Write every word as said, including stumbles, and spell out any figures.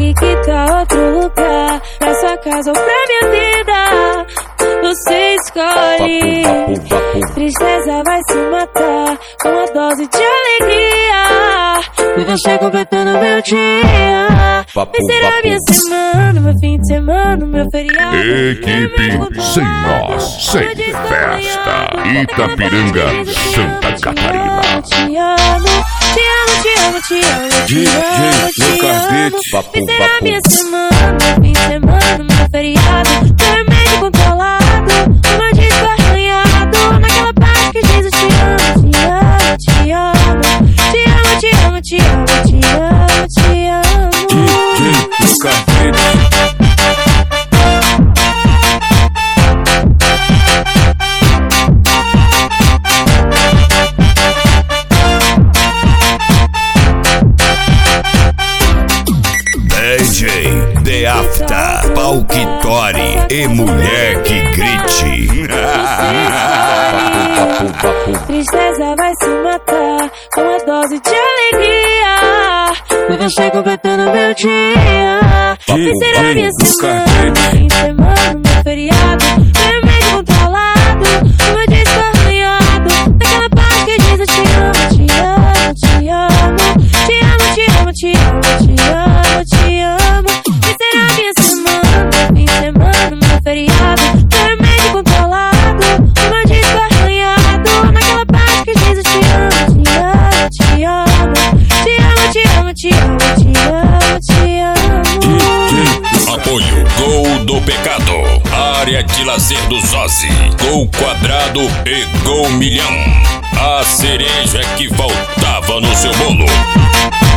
e que tal outro lugar? Pra sua casa ou pra minha vida? Você escolhe. Tristeza vai se matar com uma dose de alegria. E você completando meu dia. Vai ser a minha semana, meu fim de semana, meu feriado. Equipe Sem Nós, Sem Festa, Itapiranga, Santa Catarina. Te amo, te amo, te amo, te amo, te amo, te amo. Vai ser a minha semana, meu fim de semana, meu feriado. Vermelho controlado, uma disco arranhado. Naquela parte que diz eu te amo, te amo, te amo. Te amo, te amo, te amo, te amo, te amo. No carpete. D J The After, Pauquitori e Mulher que Grite. Tristeza vai se matar com uma dose de alegria. E você completando meu dia. Vai ser a minha semana, fim de semana, meu feriado. Vermelho controlado, uma disco arranhado. Naquela parte que diz eu te amo, te amo, te amo. Te amo, te amo, te amo, te amo, te amo. Vai ser a minha semana, fim de semana, meu feriado. Vermelho controlado, uma disco arranhado. Naquela parte que diz eu te amo, te amo, te amo. Te amo, te amo, te amo, te amo, te amo. Apoio Gol do Pecado, área de lazer do Zozzi, Gol Quadrado e Gol Milhão. A cereja que faltava no seu bolo.